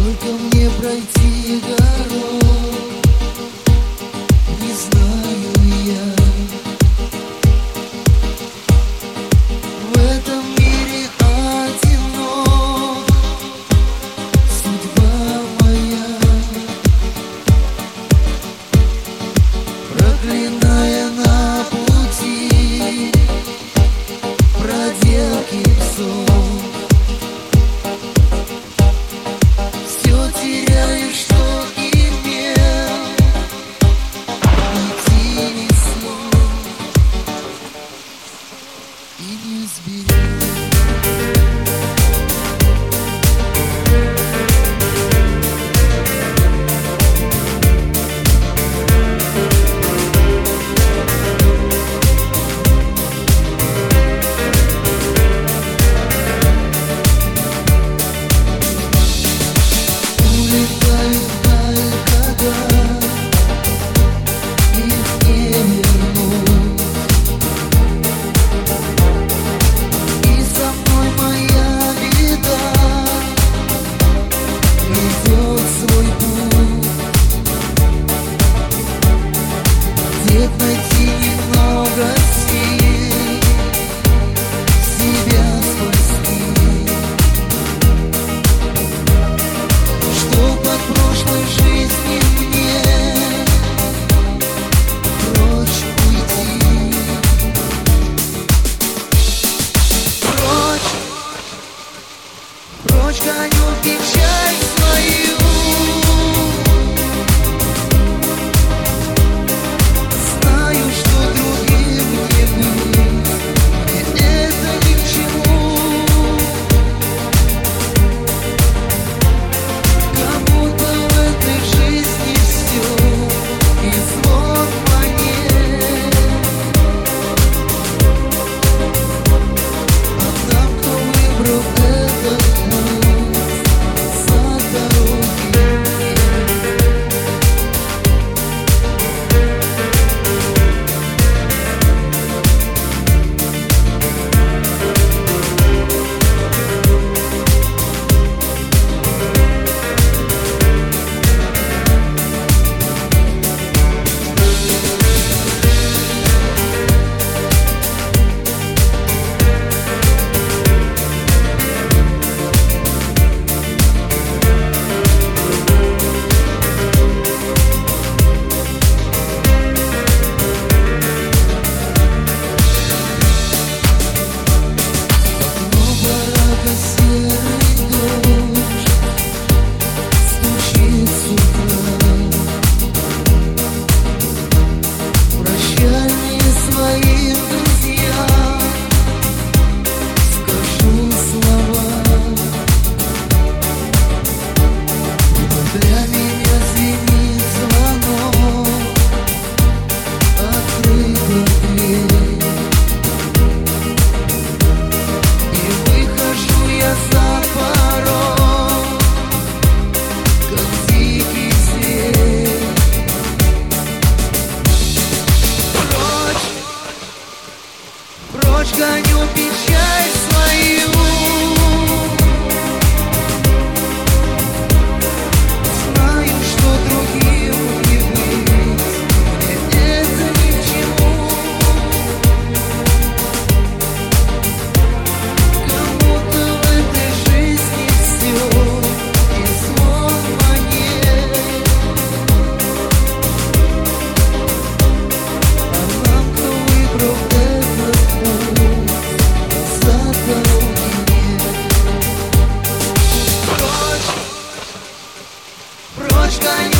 Сколько мне пройти дорог, не знаю я. В этом мире одинок, судьба моя, проклиная на пути проделки псов. Все теряю, что имел, найти не смог и не сберег. Найти немного сил, себя спасти, что от прошлой жизни мне прочь уйти. Прочь, прочь гоню печаль свою. Прочь гоню печаль свою. Знаю, что другим не быть, мне это ни к чему. Кому-то в этой жизни все и звон монет, а нам, кто выбрал этот путь, за дороги нет. Прочь, прочь гоню